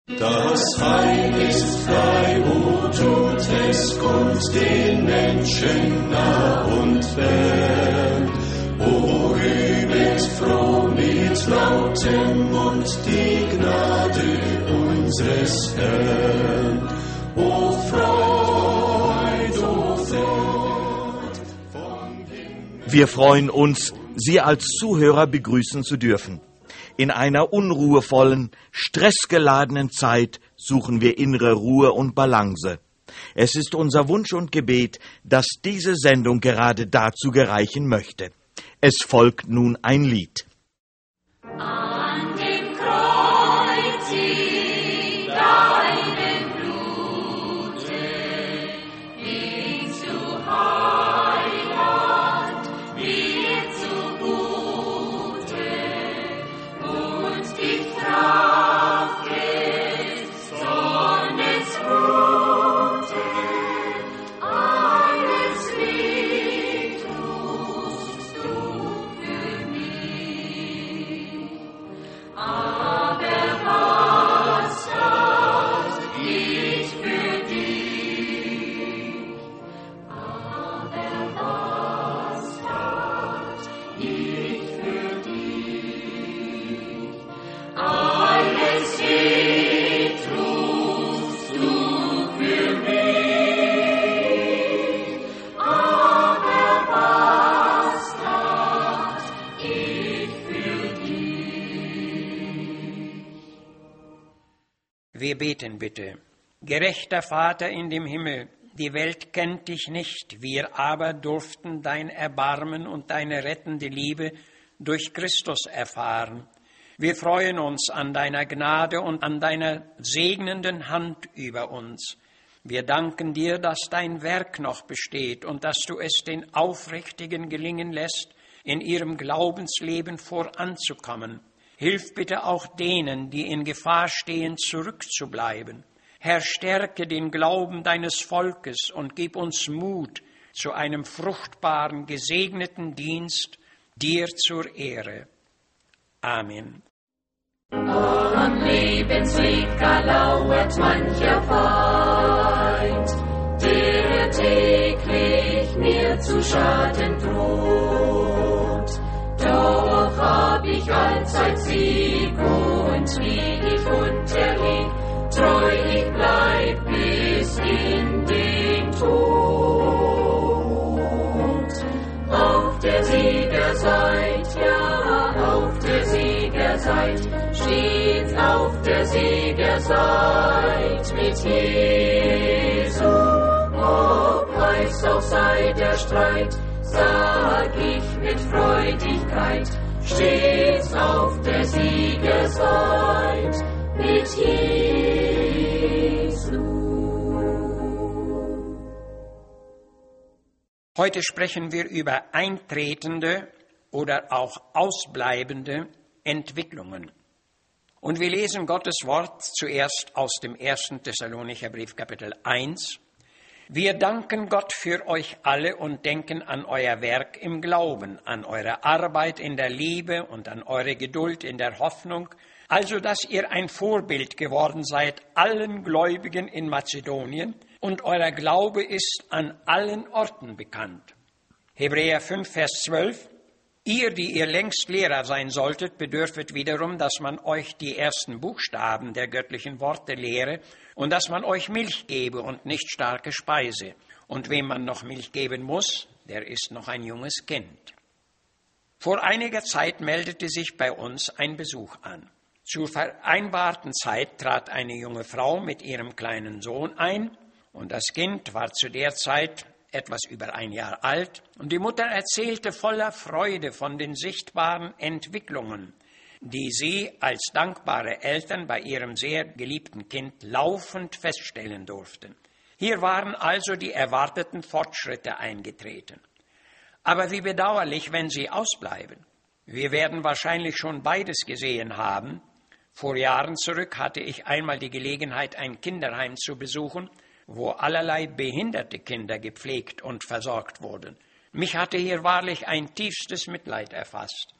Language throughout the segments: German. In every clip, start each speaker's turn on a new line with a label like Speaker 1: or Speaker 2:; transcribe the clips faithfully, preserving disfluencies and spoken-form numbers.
Speaker 1: Das Heil ist frei, o tut es Gott den Menschen nah und fern. O rühmet froh mit lautem Mund die Gnade unseres Herrn. O Freud, o Freud vom Himmel.
Speaker 2: Wir freuen uns, Sie als Zuhörer begrüßen zu dürfen. In einer unruhevollen, stressgeladenen Zeit suchen wir innere Ruhe und Balance. Es ist unser Wunsch und Gebet, dass diese Sendung gerade dazu gereichen möchte. Es folgt nun ein Lied.
Speaker 3: An dem Kreuze deinem Blute bringst du Heiland mir zugute und die Kraft des Sohnes Blute alles Lied tust du für mich. Aber was tat ich für dich? Aber was tat ich für dich? Alles Lied tust du für mich. Aber was tat ich für dich?
Speaker 4: Wir beten bitte. Gerechter Vater in dem Himmel, die Welt kennt dich nicht, wir aber durften dein Erbarmen und deine rettende Liebe durch Christus erfahren. Wir freuen uns an deiner Gnade und an deiner segnenden Hand über uns. Wir danken dir, dass dein Werk noch besteht und dass du es den Aufrichtigen gelingen lässt, in ihrem Glaubensleben voranzukommen. Hilf bitte auch denen, die in Gefahr stehen, zurückzubleiben. Herr, stärke den Glauben deines Volkes und gib uns Mut zu einem fruchtbaren, gesegneten Dienst, dir zur Ehre. Amen.
Speaker 3: Am Lebensweg da lauert mancher Feind, der täglich mir zu Schaden droht. Doch hab ich allzeit Sieg und wie ich unterlieg, treu ich bleib bis in den Tod. Auf der Siegerseite, ja, auf der Siegerseite, steht's auf der Siegerseite mit Jesu. Ob heiß auch sei der Streit, sag ich mit Freudigkeit, steht's auf der Siegerseite mit Jesu.
Speaker 4: Heute sprechen wir über eintretende oder auch ausbleibende Entwicklungen. Und wir lesen Gottes Wort zuerst aus dem ersten Thessalonicher Brief, Kapitel eins. Wir danken Gott für euch alle und denken an euer Werk im Glauben, an eure Arbeit in der Liebe und an eure Geduld in der Hoffnung, also dass ihr ein Vorbild geworden seid allen Gläubigen in Mazedonien und euer Glaube ist an allen Orten bekannt. Hebräer fünf, Vers zwölf. Ihr, die ihr längst Lehrer sein solltet, bedürfet wiederum, dass man euch die ersten Buchstaben der göttlichen Worte lehre und dass man euch Milch gebe und nicht starke Speise. Und wem man noch Milch geben muss, der ist noch ein junges Kind. Vor einiger Zeit meldete sich bei uns ein Besuch an. Zur vereinbarten Zeit trat eine junge Frau mit ihrem kleinen Sohn ein und das Kind war zu der Zeit etwas über ein Jahr alt, und die Mutter erzählte voller Freude von den sichtbaren Entwicklungen, die sie als dankbare Eltern bei ihrem sehr geliebten Kind laufend feststellen durften. Hier waren also die erwarteten Fortschritte eingetreten. Aber wie bedauerlich, wenn sie ausbleiben. Wir werden wahrscheinlich schon beides gesehen haben. Vor Jahren zurück hatte ich einmal die Gelegenheit, ein Kinderheim zu besuchen, wo allerlei behinderte Kinder gepflegt und versorgt wurden. Mich hatte hier wahrlich ein tiefstes Mitleid erfasst.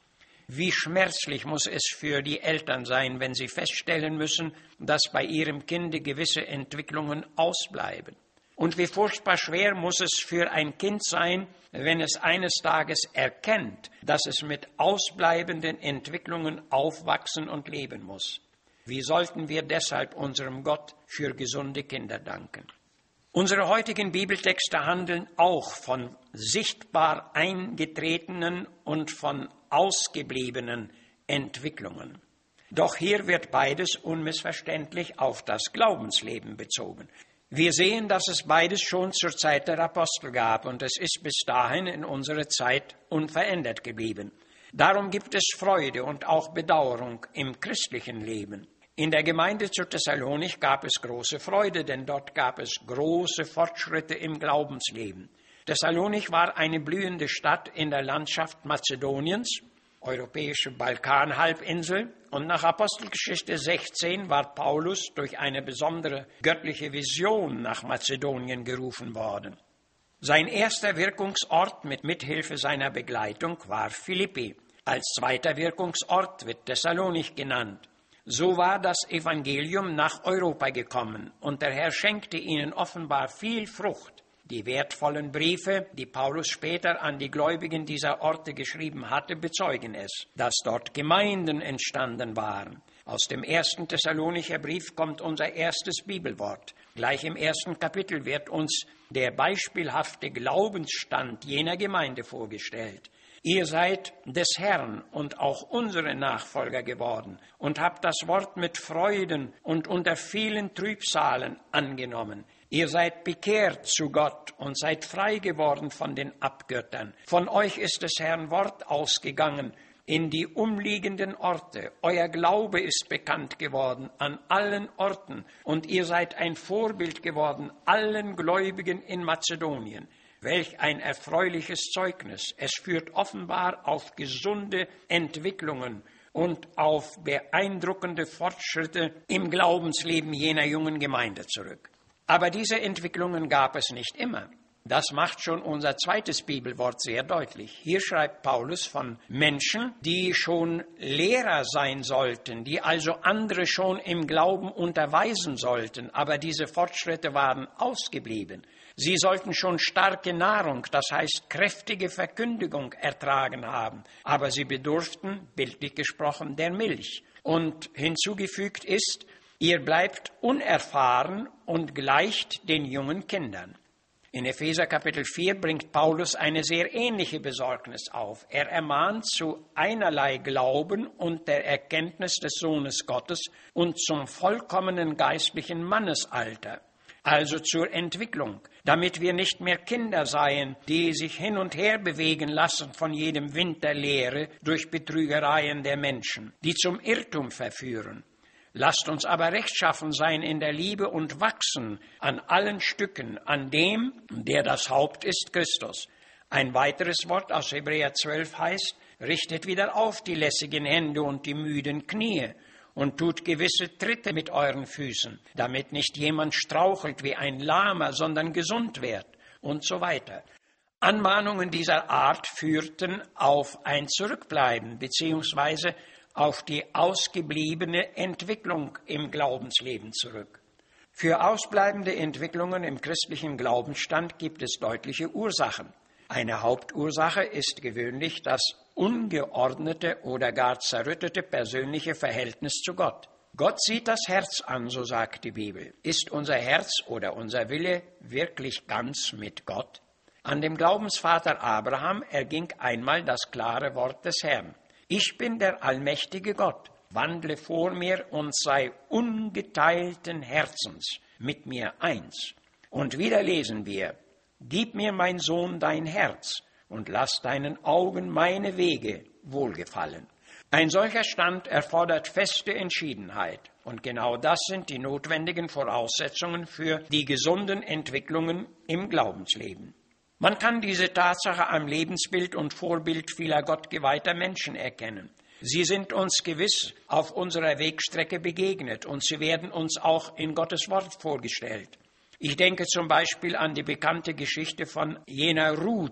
Speaker 4: Wie schmerzlich muss es für die Eltern sein, wenn sie feststellen müssen, dass bei ihrem Kinde gewisse Entwicklungen ausbleiben. Und wie furchtbar schwer muss es für ein Kind sein, wenn es eines Tages erkennt, dass es mit ausbleibenden Entwicklungen aufwachsen und leben muss. Wie sollten wir deshalb unserem Gott für gesunde Kinder danken? Unsere heutigen Bibeltexte handeln auch von sichtbar eingetretenen und von ausgebliebenen Entwicklungen. Doch hier wird beides unmissverständlich auf das Glaubensleben bezogen. Wir sehen, dass es beides schon zur Zeit der Apostel gab und es ist bis dahin in unserer Zeit unverändert geblieben. Darum gibt es Freude und auch Bedauerung im christlichen Leben. In der Gemeinde zu Thessalonich gab es große Freude, denn dort gab es große Fortschritte im Glaubensleben. Thessalonich war eine blühende Stadt in der Landschaft Mazedoniens, europäische Balkanhalbinsel, und nach Apostelgeschichte sechzehn war Paulus durch eine besondere göttliche Vision nach Mazedonien gerufen worden. Sein erster Wirkungsort mit Mithilfe seiner Begleitung war Philippi. Als zweiter Wirkungsort wird Thessalonich genannt. So war das Evangelium nach Europa gekommen und der Herr schenkte ihnen offenbar viel Frucht. Die wertvollen Briefe, die Paulus später an die Gläubigen dieser Orte geschrieben hatte, bezeugen es, dass dort Gemeinden entstanden waren. Aus dem ersten Thessalonicher Brief kommt unser erstes Bibelwort. Gleich im ersten Kapitel wird uns der beispielhafte Glaubensstand jener Gemeinde vorgestellt. Ihr seid des Herrn und auch unsere Nachfolger geworden und habt das Wort mit Freuden und unter vielen Trübsalen angenommen. Ihr seid bekehrt zu Gott und seid frei geworden von den Abgöttern. Von euch ist des Herrn Wort ausgegangen in die umliegenden Orte. Euer Glaube ist bekannt geworden an allen Orten und ihr seid ein Vorbild geworden allen Gläubigen in Mazedonien. Welch ein erfreuliches Zeugnis. Es führt offenbar auf gesunde Entwicklungen und auf beeindruckende Fortschritte im Glaubensleben jener jungen Gemeinde zurück. Aber diese Entwicklungen gab es nicht immer. Das macht schon unser zweites Bibelwort sehr deutlich. Hier schreibt Paulus von Menschen, die schon Lehrer sein sollten, die also andere schon im Glauben unterweisen sollten, aber diese Fortschritte waren ausgeblieben. Sie sollten schon starke Nahrung, das heißt kräftige Verkündigung ertragen haben, aber sie bedurften, bildlich gesprochen, der Milch. Und hinzugefügt ist, ihr bleibt unerfahren und gleicht den jungen Kindern. In Epheser Kapitel vier bringt Paulus eine sehr ähnliche Besorgnis auf. Er ermahnt zu einerlei Glauben und der Erkenntnis des Sohnes Gottes und zum vollkommenen geistlichen Mannesalter, also zur Entwicklung, damit wir nicht mehr Kinder seien, die sich hin und her bewegen lassen von jedem Wind der Lehre durch Betrügereien der Menschen, die zum Irrtum verführen. Lasst uns aber rechtschaffen sein in der Liebe und wachsen an allen Stücken, an dem, der das Haupt ist, Christus. Ein weiteres Wort aus Hebräer zwölf heißt, richtet wieder auf die lässigen Hände und die müden Knie und tut gewisse Tritte mit euren Füßen, damit nicht jemand strauchelt wie ein Lahmer, sondern gesund wird und so weiter. Anmahnungen dieser Art führten auf ein Zurückbleiben beziehungsweise auf die ausgebliebene Entwicklung im Glaubensleben zurück. Für ausbleibende Entwicklungen im christlichen Glaubensstand gibt es deutliche Ursachen. Eine Hauptursache ist gewöhnlich das ungeordnete oder gar zerrüttete persönliche Verhältnis zu Gott. Gott sieht das Herz an, so sagt die Bibel. Ist unser Herz oder unser Wille wirklich ganz mit Gott? An dem Glaubensvater Abraham erging einmal das klare Wort des Herrn. Ich bin der allmächtige Gott, wandle vor mir und sei ungeteilten Herzens mit mir eins. Und wieder lesen wir, gib mir, mein Sohn, dein Herz und lass deinen Augen meine Wege wohlgefallen. Ein solcher Stand erfordert feste Entschiedenheit. Und genau das sind die notwendigen Voraussetzungen für die gesunden Entwicklungen im Glaubensleben. Man kann diese Tatsache am Lebensbild und Vorbild vieler gottgeweihter Menschen erkennen. Sie sind uns gewiss auf unserer Wegstrecke begegnet und sie werden uns auch in Gottes Wort vorgestellt. Ich denke zum Beispiel an die bekannte Geschichte von jener Ruth,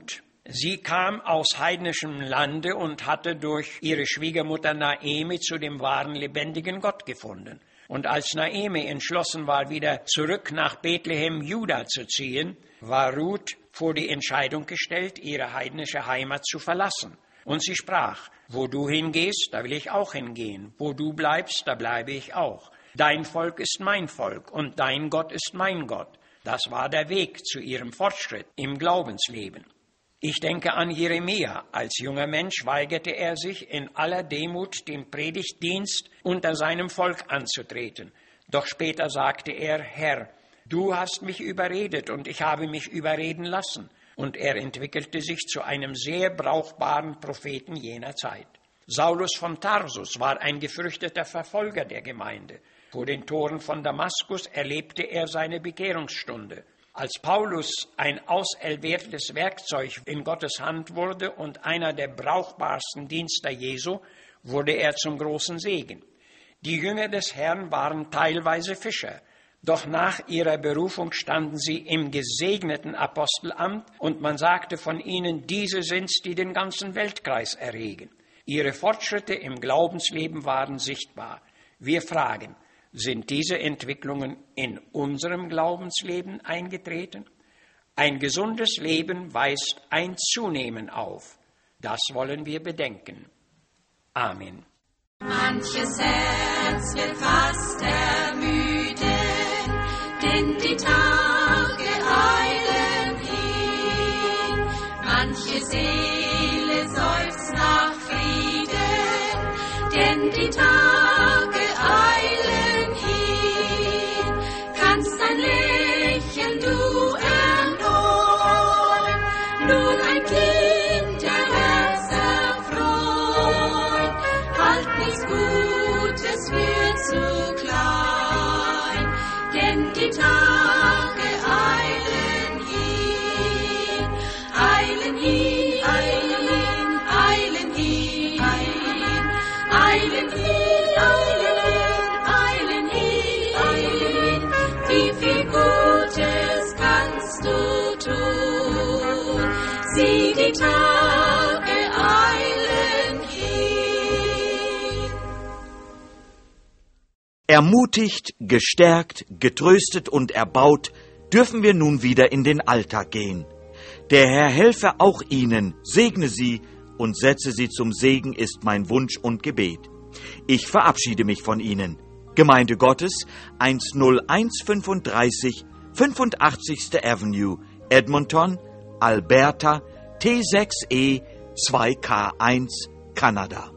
Speaker 4: Sie kam aus heidnischem Lande und hatte durch ihre Schwiegermutter Naemi zu dem wahren, lebendigen Gott gefunden. Und als Naemi entschlossen war, wieder zurück nach Bethlehem, Juda zu ziehen, war Ruth vor die Entscheidung gestellt, ihre heidnische Heimat zu verlassen. Und sie sprach: Wo du hingehst, da will ich auch hingehen. Wo du bleibst, da bleibe ich auch. Dein Volk ist mein Volk und dein Gott ist mein Gott. Das war der Weg zu ihrem Fortschritt im Glaubensleben. Ich denke an Jeremia. Als junger Mensch weigerte er sich in aller Demut, den Predigtdienst unter seinem Volk anzutreten. Doch später sagte er: Herr, du hast mich überredet und ich habe mich überreden lassen. Und er entwickelte sich zu einem sehr brauchbaren Propheten jener Zeit. Saulus von Tarsus war ein gefürchteter Verfolger der Gemeinde. Vor den Toren von Damaskus erlebte er seine Bekehrungsstunde. Als Paulus ein auserwähltes Werkzeug in Gottes Hand wurde und einer der brauchbarsten Dienster Jesu, wurde er zum großen Segen. Die Jünger des Herrn waren teilweise Fischer, doch nach ihrer Berufung standen sie im gesegneten Apostelamt und man sagte von ihnen: Diese sind's, die den ganzen Weltkreis erregen. Ihre Fortschritte im Glaubensleben waren sichtbar. Wir fragen: Sind diese Entwicklungen in unserem Glaubensleben eingetreten? Ein gesundes Leben weist ein Zunehmen auf. Das wollen wir bedenken. Amen.
Speaker 3: Manches Herz wird fast ermüdet, denn die Tage eilen hin. Manche Seele seufzt nach Frieden, denn die Tage eilen hin. Kannst ein Lächeln du erneuen, nun ein Kind der Herz erfreut. Halt nichts Gutes für zu klein, denn die Tage eilen hin, eilen hin, eilen hin, eilen hin, eilen hin, eilen hin, eilen hin. Wie viel Gutes kannst du tun? Sieh, die Tage eilen hin.
Speaker 2: Ermutigt, gestärkt, getröstet und erbaut, dürfen wir nun wieder in den Alltag gehen. Der Herr helfe auch Ihnen, segne Sie und setze Sie zum Segen, ist mein Wunsch und Gebet. Ich verabschiede mich von Ihnen. Gemeinde Gottes, eins null eins fünfunddreißig, fünfundachtzigste Avenue, Edmonton, Alberta, T sechs E zwei K eins, Kanada.